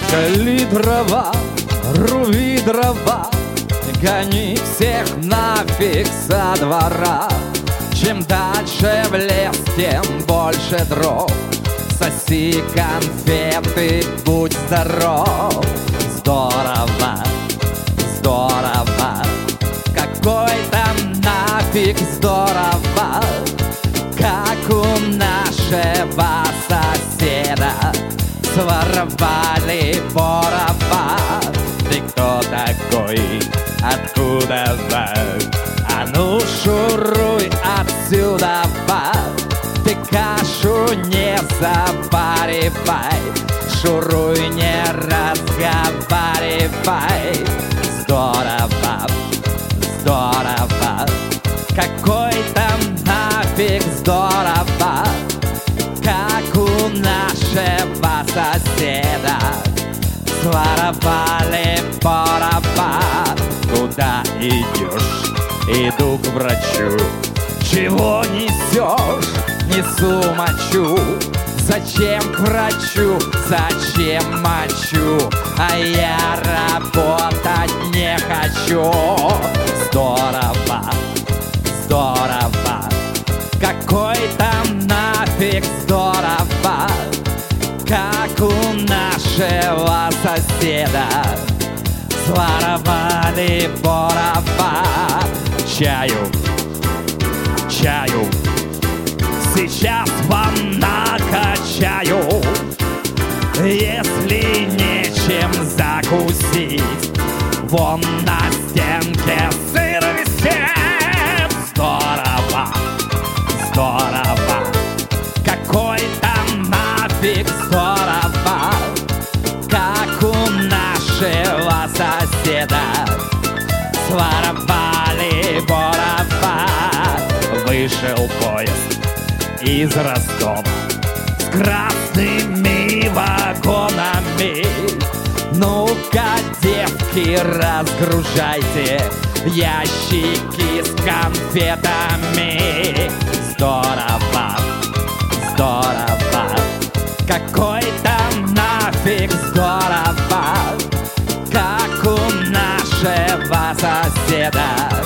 Кали дрова, руби дрова, гони всех нафиг со двора. Чем дальше в лес, тем больше дров. Соси конфеты, будь здоров. Здорово, здорово, какой там нафиг здорово, как у нашего соседа своровали борова. Ты кто такой? Откуда вы? А ну шуруй отсюда, ты кашу не запаривай, шуруй, не разговаривай. Здорово, здорово, какой там нафиг здорово, как у нашего соседа своровали борова. Куда идешь? Иду к врачу. Чего несешь? Несу мочу. Зачем к врачу? Зачем мочу? А я работать не хочу. Здорово, здорово, какой там нафиг здорово, как у нашего соседа своровали борова. Чаю, чаю, сейчас вам накачаю. Если нечем закусить, вон на стенке сыр висит. Здорово, здорово, какой там нафиг здорово, как у нашего соседа своровали борова. Вышел поезд из Ростова с красными вагонами. Ну-ка, девки, разгружайте ящики с конфетами. Здорово, здорово, какой там нафиг здорово, как у нашего соседа